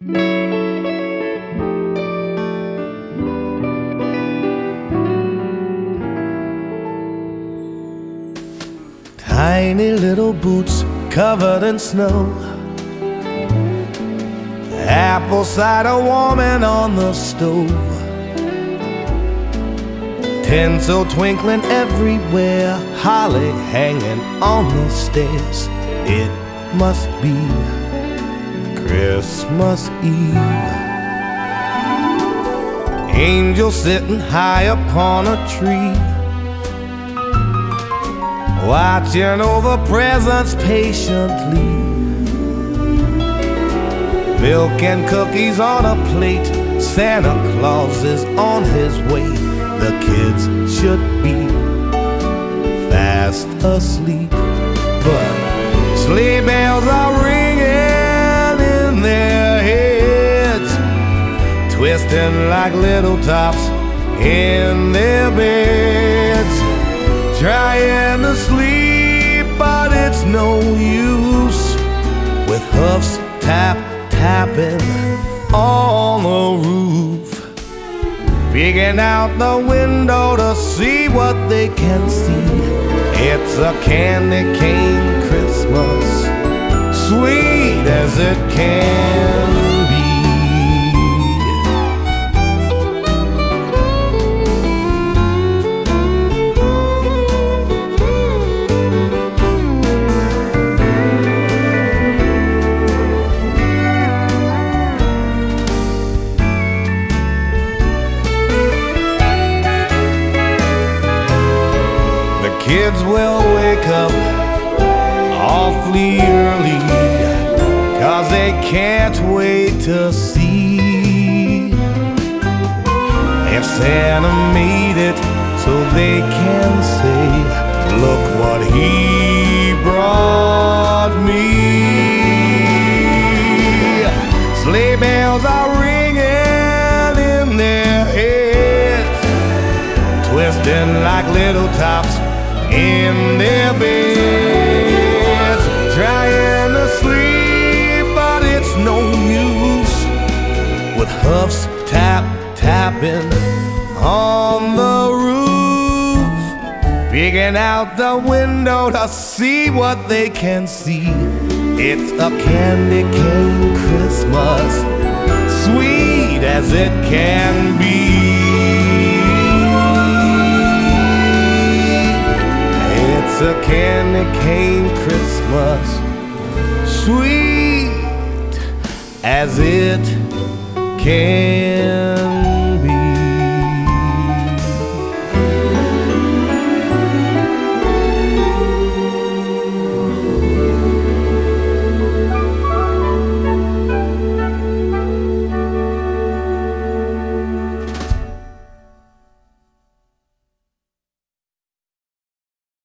Tiny little boots covered in snow, apple cider warming on the stove, tinsel twinkling everywhere, holly hanging on the stairs. It must be Christmas Eve. Angels sitting high upon a tree, watching over presents patiently. Milk and cookies on a plate, Santa Claus is on his way. The kids should be fast asleep, but sleigh bells are ringing in their heads, twisting like little tops in their beds, trying to sleep, but it's no use, with hoofs tapping on the roof, peeking out the window to see what they can see. It's a candy cane Christmas, sweet as it can be. Kids will wake up awfully early, 'cause they can't wait to see if Santa made it, so they can say, look what he brought me. Sleigh bells are ringing in their heads, twisting like little tops in their beds, trying to sleep, but it's no use, with hoofs tapping on the roof, peeking out the window to see what they can see. It's a candy cane Christmas, sweet as it can be. It's a candy cane Christmas, sweet as it can